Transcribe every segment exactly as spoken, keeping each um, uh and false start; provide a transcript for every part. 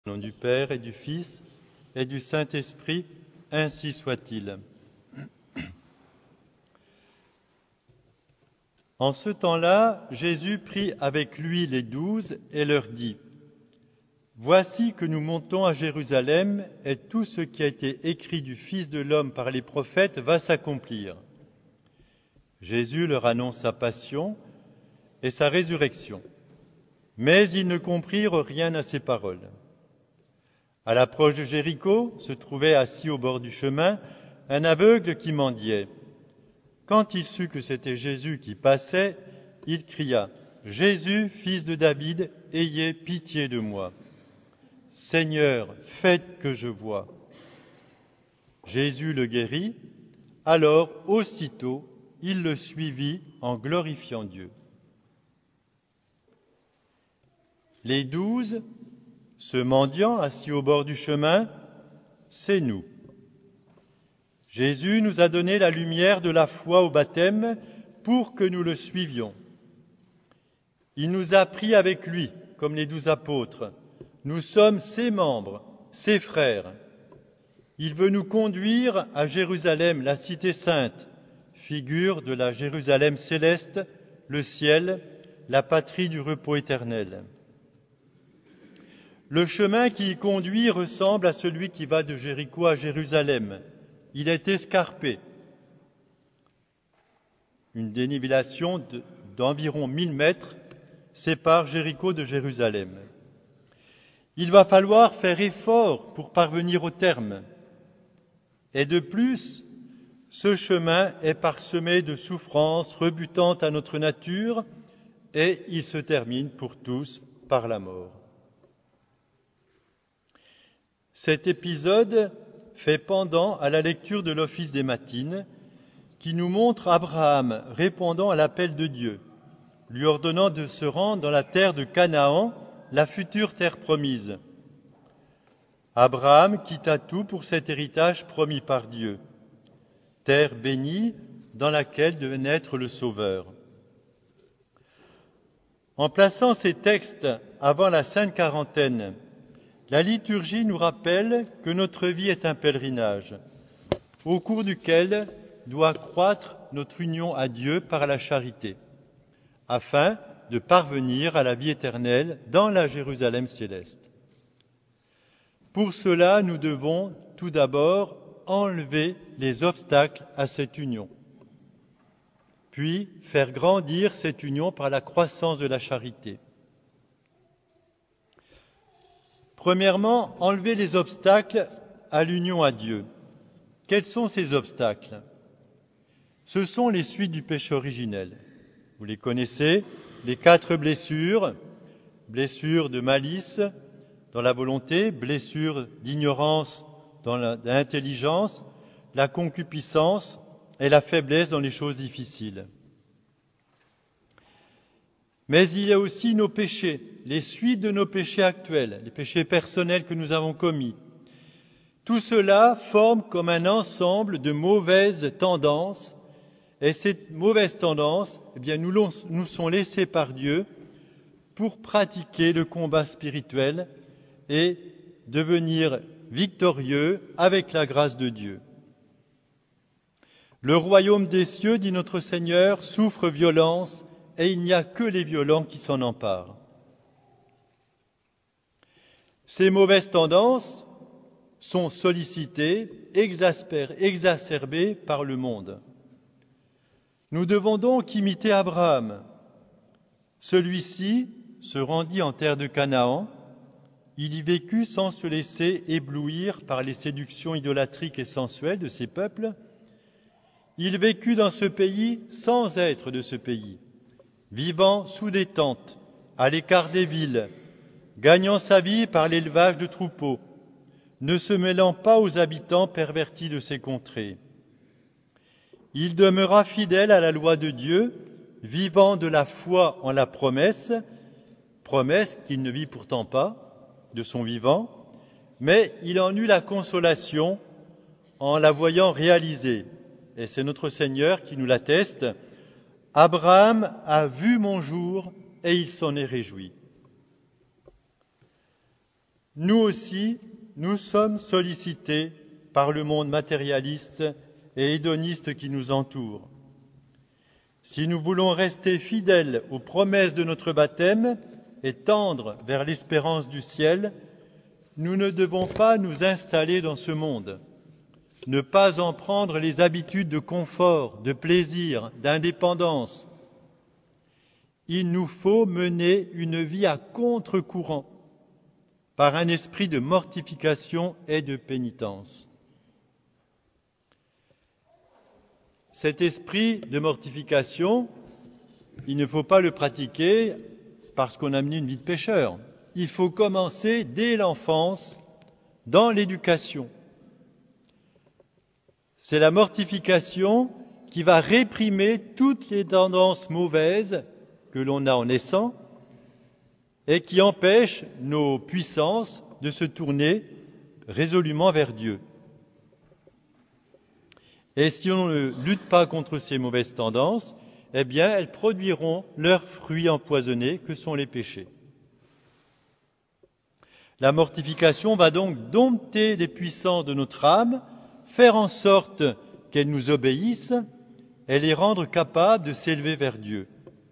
Au nom du Père et du Fils et du Saint-Esprit, ainsi soit-il. En ce temps-là, Jésus prit avec lui les douze et leur dit : « Voici que nous montons à Jérusalem, et tout ce qui a été écrit du Fils de l'homme par les prophètes va s'accomplir. » Jésus leur annonce sa passion et sa résurrection. Mais ils ne comprirent rien à ces paroles. À l'approche de Jéricho, se trouvait assis au bord du chemin un aveugle qui mendiait. Quand il sut que c'était Jésus qui passait, il cria : « Jésus, fils de David, ayez pitié de moi. Seigneur, faites que je voie. » Jésus le guérit. Alors, aussitôt, il le suivit en glorifiant Dieu. Les douze, ce mendiant assis au bord du chemin, c'est nous. Jésus nous a donné la lumière de la foi au baptême pour que nous le suivions. Il nous a pris avec lui, comme les douze apôtres. Nous sommes ses membres, ses frères. Il veut nous conduire à Jérusalem, la cité sainte, figure de la Jérusalem céleste, le ciel, la patrie du repos éternel. Le chemin qui y conduit ressemble à celui qui va de Jéricho à Jérusalem. Il est escarpé. Une dénivellation de, d'environ mille mètres sépare Jéricho de Jérusalem. Il va falloir faire effort pour parvenir au terme. Et de plus, ce chemin est parsemé de souffrances rebutant à notre nature et il se termine pour tous par la mort. Cet épisode fait pendant à la lecture de l'office des matines qui nous montre Abraham répondant à l'appel de Dieu, lui ordonnant de se rendre dans la terre de Canaan, la future terre promise. Abraham quitta tout pour cet héritage promis par Dieu, terre bénie dans laquelle devait naître le Sauveur. En plaçant ces textes avant la Sainte Quarantaine, la liturgie nous rappelle que notre vie est un pèlerinage, au cours duquel doit croître notre union à Dieu par la charité, afin de parvenir à la vie éternelle dans la Jérusalem céleste. Pour cela, nous devons tout d'abord enlever les obstacles à cette union, puis faire grandir cette union par la croissance de la charité. Premièrement, enlever les obstacles à l'union à Dieu. Quels sont ces obstacles ? Ce sont les suites du péché originel. Vous les connaissez, les quatre blessures, blessure de malice dans la volonté, blessure d'ignorance dans l'intelligence, la concupiscence et la faiblesse dans les choses difficiles. Mais il y a aussi nos péchés, les suites de nos péchés actuels, les péchés personnels que nous avons commis. Tout cela forme comme un ensemble de mauvaises tendances, et ces mauvaises tendances, eh bien, nous, nous sont laissées par Dieu pour pratiquer le combat spirituel et devenir victorieux avec la grâce de Dieu. Le royaume des cieux, dit notre Seigneur, souffre violence, et il n'y a que les violents qui s'en emparent. Ces mauvaises tendances sont sollicitées, exacerbées par le monde. Nous devons donc imiter Abraham. Celui-ci se rendit en terre de Canaan. Il y vécut sans se laisser éblouir par les séductions idolâtriques et sensuelles de ses peuples. Il vécut dans ce pays sans être de ce pays, vivant sous des tentes, à l'écart des villes, gagnant sa vie par l'élevage de troupeaux, ne se mêlant pas aux habitants pervertis de ces contrées. Il demeura fidèle à la loi de Dieu, vivant de la foi en la promesse, promesse qu'il ne vit pourtant pas de son vivant, mais il en eut la consolation en la voyant réalisée. Et c'est notre Seigneur qui nous l'atteste. Abraham a vu mon jour et il s'en est réjoui. nous aussi, nous sommes sollicités par le monde matérialiste et hédoniste qui nous entoure. Si nous voulons rester fidèles aux promesses de notre baptême et tendre vers l'espérance du ciel, nous ne devons pas nous installer dans ce monde, ne pas en prendre les habitudes de confort, de plaisir, d'indépendance. Il nous faut mener une vie à contre-courant, par un esprit de mortification et de pénitence. Cet esprit de mortification, il ne faut pas le pratiquer parce qu'on a mené une vie de pécheur. Il faut commencer dès l'enfance, dans l'éducation. C'est la mortification qui va réprimer toutes les tendances mauvaises que l'on a en naissant et qui empêchent nos puissances de se tourner résolument vers Dieu. Et si on ne lutte pas contre ces mauvaises tendances, eh bien, elles produiront leurs fruits empoisonnés que sont les péchés. La mortification va donc dompter les puissances de notre âme, faire en sorte qu'elles nous obéissent et les rendre capables de s'élever vers Dieu.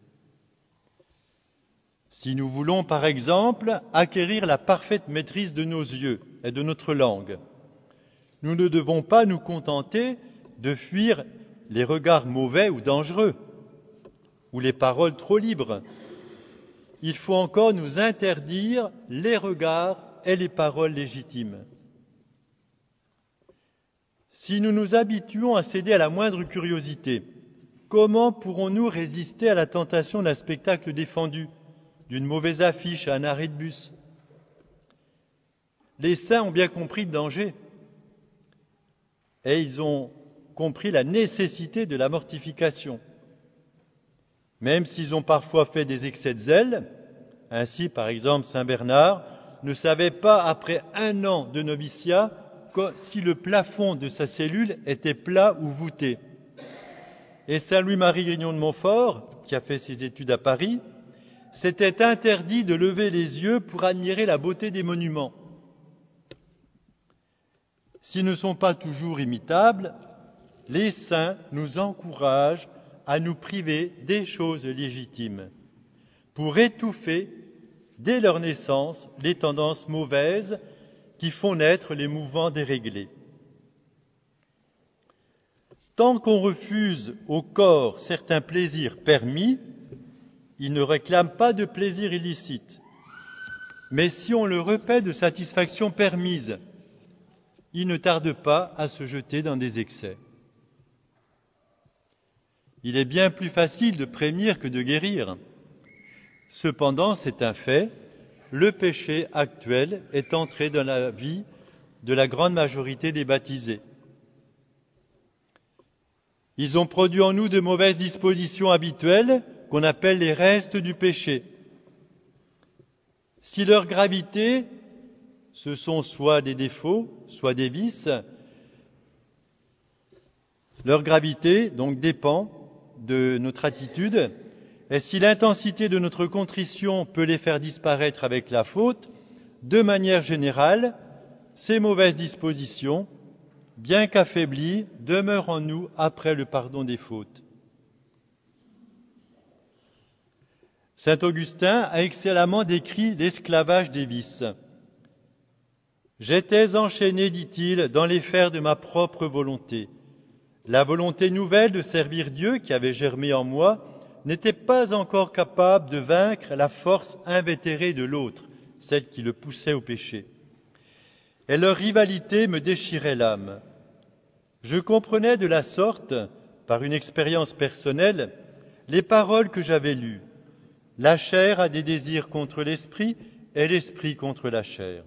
Si nous voulons, par exemple, acquérir la parfaite maîtrise de nos yeux et de notre langue, nous ne devons pas nous contenter de fuir les regards mauvais ou dangereux, ou les paroles trop libres. Il faut encore nous interdire les regards et les paroles légitimes. Si nous nous habituons à céder à la moindre curiosité, comment pourrons-nous résister à la tentation d'un spectacle défendu, d'une mauvaise affiche à un arrêt de bus? Les saints ont bien compris le danger et ils ont compris la nécessité de la mortification. Même s'ils ont parfois fait des excès de zèle, ainsi par exemple Saint Bernard ne savait pas après un an de noviciat si le plafond de sa cellule était plat ou voûté. Et Saint Louis-Marie Grignon de Montfort, qui a fait ses études à Paris, s'était interdit de lever les yeux pour admirer la beauté des monuments. S'ils ne sont pas toujours imitables, les saints nous encouragent à nous priver des choses légitimes pour étouffer, dès leur naissance, les tendances mauvaises qui font naître les mouvements déréglés. Tant qu'on refuse au corps certains plaisirs permis, il ne réclame pas de plaisir illicite. Mais si on le repaît de satisfaction permise, il ne tarde pas à se jeter dans des excès. Il est bien plus facile de prévenir que de guérir. Cependant, c'est un fait, le péché actuel est entré dans la vie de la grande majorité des baptisés. Ils ont produit en nous de mauvaises dispositions habituelles qu'on appelle les restes du péché. Si leur gravité, ce sont soit des défauts, soit des vices, leur gravité donc dépend de notre attitude, et si l'intensité de notre contrition peut les faire disparaître avec la faute, de manière générale, ces mauvaises dispositions, bien qu'affaiblies, demeurent en nous après le pardon des fautes. Saint Augustin a excellemment décrit l'esclavage des vices. « J'étais enchaîné, dit-il, dans les fers de ma propre volonté. La volonté nouvelle de servir Dieu qui avait germé en moi n'était pas encore capable de vaincre la force invétérée de l'autre, celle qui le poussait au péché. Et leur rivalité me déchirait l'âme. Je comprenais de la sorte, par une expérience personnelle, les paroles que j'avais lues. La chair a des désirs contre l'esprit et l'esprit contre la chair.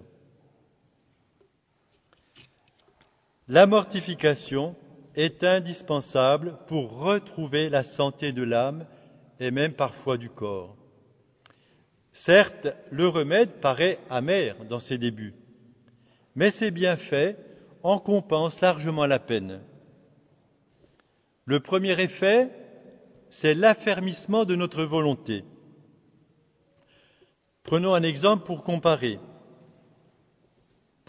La mortification est indispensable pour retrouver la santé de l'âme et même parfois du corps. Certes, le remède paraît amer dans ses débuts, mais ses bienfaits en compensent largement la peine. Le premier effet, c'est l'affermissement de notre volonté. Prenons un exemple pour comparer.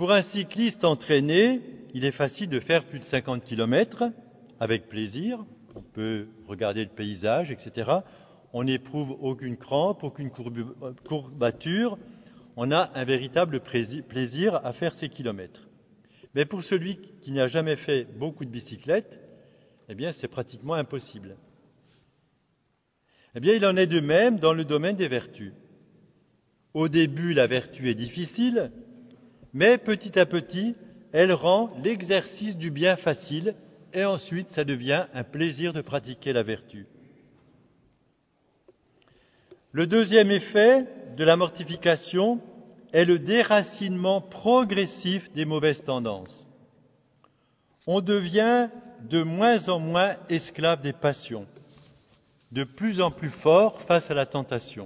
Pour un cycliste entraîné, il est facile de faire plus de cinquante kilomètres avec plaisir. On peut regarder le paysage, et cetera. On n'éprouve aucune crampe, aucune courbature. On a un véritable plaisir à faire ces kilomètres. Mais pour celui qui n'a jamais fait beaucoup de bicyclette, eh bien, c'est pratiquement impossible. Eh bien, il en est de même dans le domaine des vertus. Au début, la vertu est difficile, mais petit à petit, elle rend l'exercice du bien facile et ensuite, ça devient un plaisir de pratiquer la vertu. Le deuxième effet de la mortification est le déracinement progressif des mauvaises tendances. On devient de moins en moins esclave des passions, de plus en plus fort face à la tentation.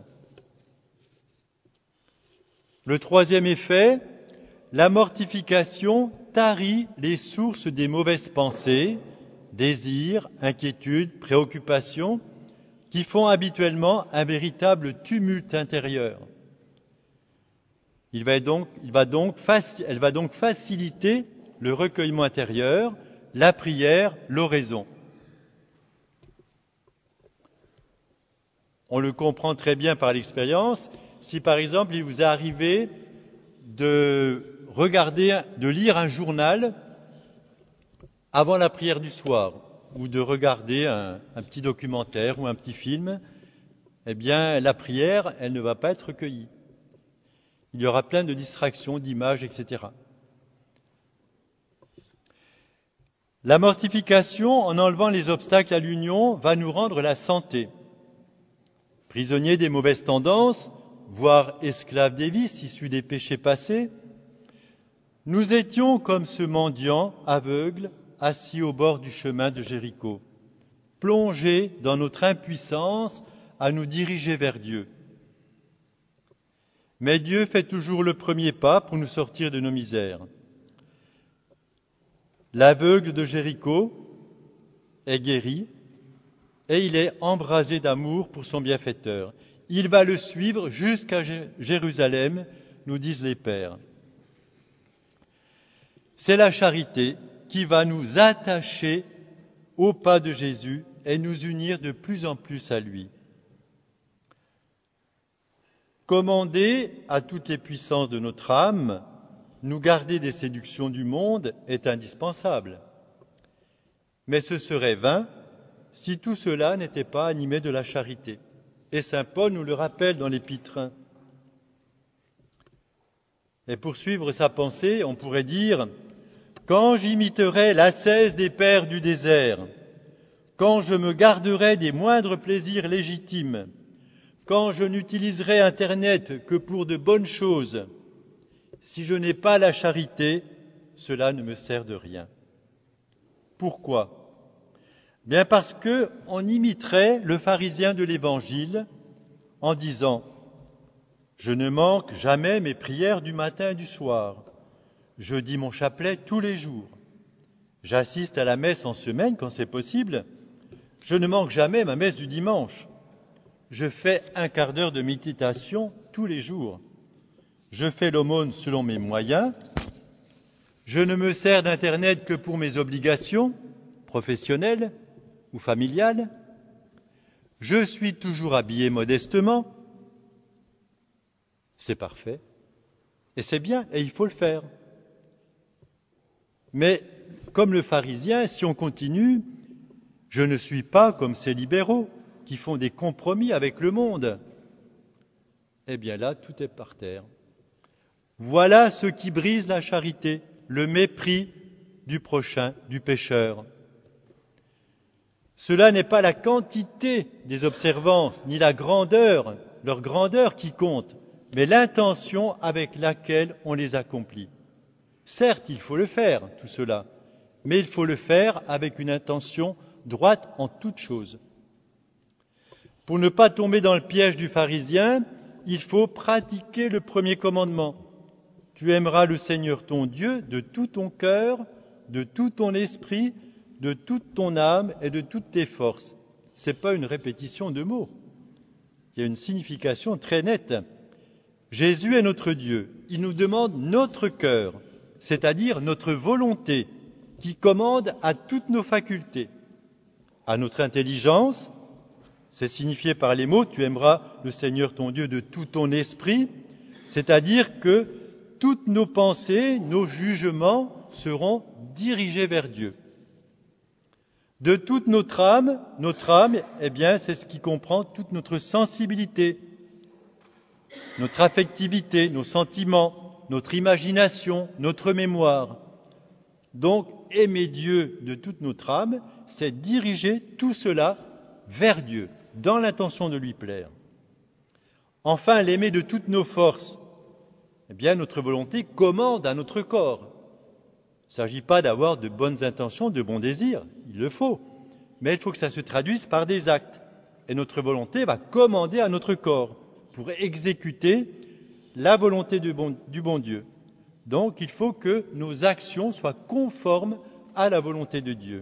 Le troisième effet, la mortification tarit les sources des mauvaises pensées, désirs, inquiétudes, préoccupations, qui font habituellement un véritable tumulte intérieur. Il va donc, il va donc faci- elle va donc faciliter le recueillement intérieur, la prière, l'oraison. On le comprend très bien par l'expérience. Si par exemple il vous est arrivé de regarder, de lire un journal avant la prière du soir, ou de regarder un, un petit documentaire ou un petit film, eh bien la prière, elle ne va pas être recueillie. Il y aura plein de distractions, d'images, et cetera. La mortification, en enlevant les obstacles à l'union, va nous rendre la santé. Prisonniers des mauvaises tendances, voire esclaves des vices issus des péchés passés, nous étions comme ce mendiant aveugle assis au bord du chemin de Jéricho, plongés dans notre impuissance à nous diriger vers Dieu. Mais Dieu fait toujours le premier pas pour nous sortir de nos misères. L'aveugle de Jéricho est guéri et il est embrasé d'amour pour son bienfaiteur. Il va le suivre jusqu'à Jérusalem, nous disent les pères. C'est la charité qui va nous attacher au pas de Jésus et nous unir de plus en plus à lui. Commander à toutes les puissances de notre âme, nous garder des séductions du monde est indispensable. Mais ce serait vain si tout cela n'était pas animé de la charité. Et saint Paul nous le rappelle dans l'Épître. Et pour suivre sa pensée, on pourrait dire « Quand j'imiterai l'ascèse des pères du désert, quand je me garderai des moindres plaisirs légitimes, quand je n'utiliserai Internet que pour de bonnes choses, si je n'ai pas la charité, cela ne me sert de rien. » Pourquoi ? Bien parce que on imiterait le pharisien de l'Évangile en disant « Je ne manque jamais mes prières du matin et du soir. Je dis mon chapelet tous les jours. J'assiste à la messe en semaine quand c'est possible. Je ne manque jamais ma messe du dimanche. Je fais un quart d'heure de méditation tous les jours. Je fais l'aumône selon mes moyens. Je ne me sers d'Internet que pour mes obligations professionnelles ou familiales. Je suis toujours habillé modestement. » C'est parfait. Et c'est bien, et il faut le faire. Mais, comme le pharisien, si on continue, je ne suis pas comme ces libéraux qui font des compromis avec le monde. Eh bien là, tout est par terre. Voilà ce qui brise la charité, le mépris du prochain, du pécheur. Cela n'est pas la quantité des observances, ni la grandeur, leur grandeur qui compte, mais l'intention avec laquelle on les accomplit. Certes, il faut le faire, tout cela, mais il faut le faire avec une intention droite en toutes choses. Pour ne pas tomber dans le piège du pharisien, il faut pratiquer le premier commandement. Tu aimeras le Seigneur ton Dieu de tout ton cœur, de tout ton esprit, de toute ton âme et de toutes tes forces. Ce n'est pas une répétition de mots. Il y a une signification très nette. Jésus est notre Dieu. Il nous demande notre cœur, c'est-à-dire notre volonté qui commande à toutes nos facultés, à notre intelligence, c'est signifié par les mots « tu aimeras le Seigneur ton Dieu de tout ton esprit », c'est-à-dire que toutes nos pensées, nos jugements seront dirigés vers Dieu. De toute notre âme, notre âme, eh bien, c'est ce qui comprend toute notre sensibilité, notre affectivité, nos sentiments, notre imagination, notre mémoire. Donc, aimer Dieu de toute notre âme, c'est diriger tout cela vers Dieu, dans l'intention de lui plaire. Enfin, l'aimer de toutes nos forces, eh bien, notre volonté commande à notre corps. Il ne s'agit pas d'avoir de bonnes intentions, de bons désirs, il le faut, mais il faut que ça se traduise par des actes. Et notre volonté va commander à notre corps pour exécuter la volonté du bon, du bon Dieu. Donc, il faut que nos actions soient conformes à la volonté de Dieu.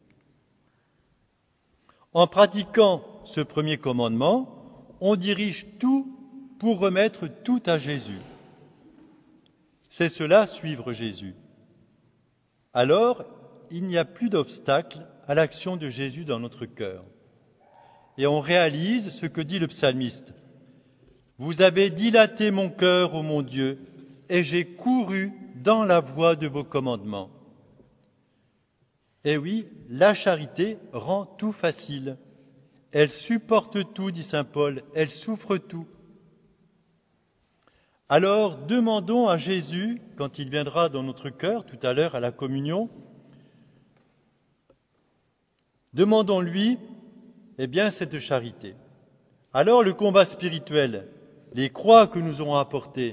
En pratiquant ce premier commandement, on dirige tout pour remettre tout à Jésus. C'est cela, suivre Jésus. Alors, il n'y a plus d'obstacle à l'action de Jésus dans notre cœur. Et on réalise ce que dit le psalmiste. « Vous avez dilaté mon cœur, ô mon Dieu, et j'ai couru dans la voie de vos commandements. » Et oui, la charité rend tout facile. Elle supporte tout, dit saint Paul, elle souffre tout. Alors, demandons à Jésus, quand il viendra dans notre cœur, tout à l'heure à la communion, demandons-lui, eh bien, cette charité. Alors, le combat spirituel, les croix que nous aurons apportées,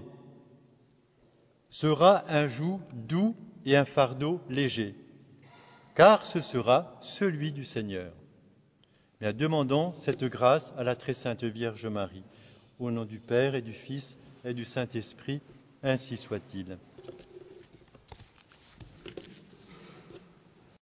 sera un joug doux et un fardeau léger, car ce sera celui du Seigneur. Bien, demandons cette grâce à la très sainte Vierge Marie, au nom du Père et du Fils et du Saint-Esprit, ainsi soit-il.